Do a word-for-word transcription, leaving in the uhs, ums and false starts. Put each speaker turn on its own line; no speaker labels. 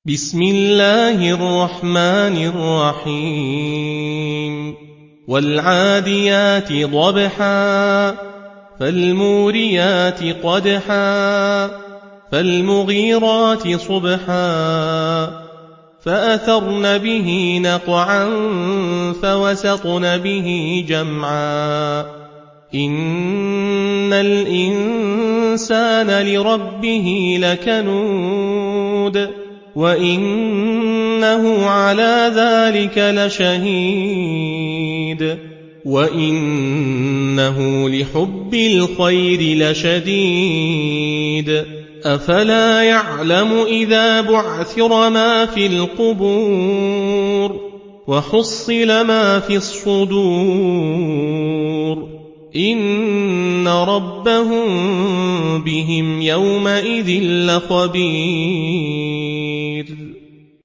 بسم الله الرحمن الرحيم والعاديات ضبحا فالموريات قدحا فالمغيرات صبحا فأثرن به نقعا فوسطن به جمعا إن الإنسان لربه لكنود وإنه على ذلك لشهيد وإنه لحب الخير لشديد أفلا يعلم إذا بعثر ما في القبور وحصل ما في الصدور إن ربهم بهم يومئذ لخبير